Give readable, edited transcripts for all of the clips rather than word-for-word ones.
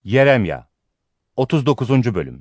Yeremya 39. Bölüm.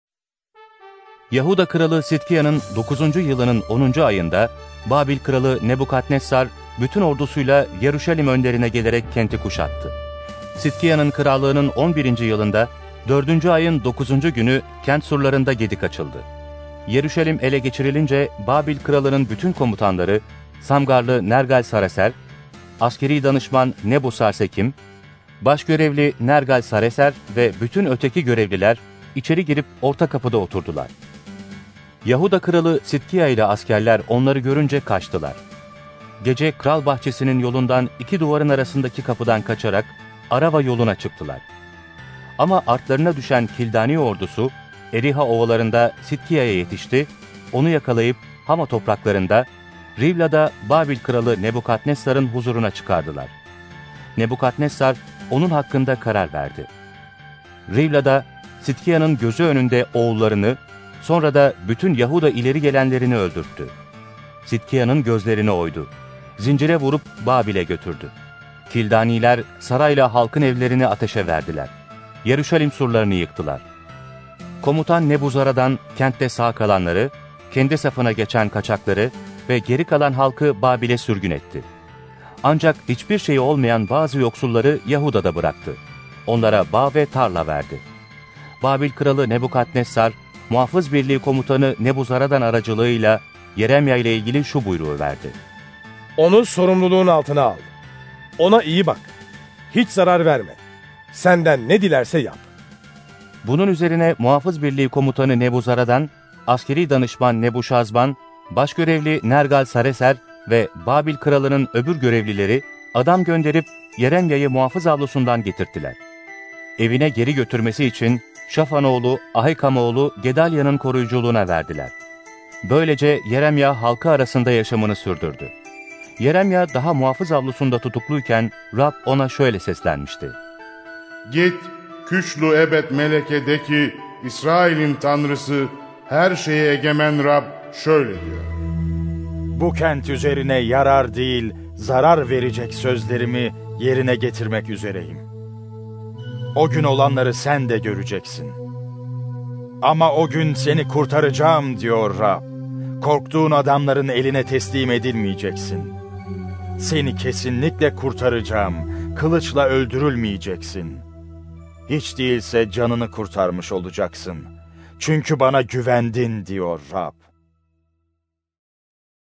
Yahuda kralı Sitkiya'nın 9. yılının 10. ayında Babil kralı Nebukadnessar bütün ordusuyla Yeruşalim önlerine gelerek kenti kuşattı. Sitkiya'nın krallığının 11. yılında 4. ayın 9. günü kent surlarında gedik açıldı. Yeruşalim ele geçirilince Babil kralının bütün komutanları, Samgarlı Nergal-Sareser, askeri danışman Nebusarsekim, başgörevli Nergal-Sareser ve bütün öteki görevliler içeri girip orta kapıda oturdular. Yahuda kralı Sitkiya ile askerler onları görünce kaçtılar. Gece kral bahçesinin yolundan iki duvarın arasındaki kapıdan kaçarak Arava yoluna çıktılar. Ama artlarına düşen Kildani ordusu Eriha ovalarında Sitkiya'ya yetişti, onu yakalayıp Hama topraklarında Rivla'da Babil kralı Nebukadnessar'ın huzuruna çıkardılar. Nebukadnessar onun hakkında karar verdi. Rivla'da Sitkiya'nın gözü önünde oğullarını, sonra da bütün Yahuda ileri gelenlerini öldürttü. Sitkiya'nın gözlerini oydu. Zincire vurup Babil'e götürdü. Kildaniler sarayla halkın evlerini ateşe verdiler. Yeruşalim surlarını yıktılar. Komutan Nebuzaradan kentte sağ kalanları, kendi safına geçen kaçakları ve geri kalan halkı Babil'e sürgün etti. Ancak hiçbir şeyi olmayan bazı yoksulları Yahuda'da bıraktı. Onlara bağ ve tarla verdi. Babil kralı Nebukadnessar, muhafız birliği komutanı Nebuzaradan aracılığıyla Yeremya ile ilgili şu buyruğu verdi. Onu sorumluluğun altına al. Ona iyi bak. Hiç zarar verme. Senden ne dilerse yap. Bunun üzerine muhafız birliği komutanı Nebuzaradan, askeri danışman Nebuşazban, başgörevli Nergal-Sareser ve Babil kralının öbür görevlileri adam gönderip Yeremya'yı muhafız avlusundan getirttiler. Evine geri götürmesi için Şafan oğlu Ahikam oğlu Gedalya'nın koruyuculuğuna verdiler. Böylece Yeremya halkı arasında yaşamını sürdürdü. Yeremya daha muhafız avlusunda tutukluyken Rab ona şöyle seslenmişti. Git, Küçlü Ebed Melek'e de ki, İsrail'in Tanrısı, her şeye egemen Rab şöyle diyor. Bu kent üzerine yarar değil, zarar verecek sözlerimi yerine getirmek üzereyim. O gün olanları sen de göreceksin. Ama o gün seni kurtaracağım diyor Rab. Korktuğun adamların eline teslim edilmeyeceksin. Seni kesinlikle kurtaracağım. Kılıçla öldürülmeyeceksin. Hiç değilse canını kurtarmış olacaksın. Çünkü bana güvendin diyor Rab.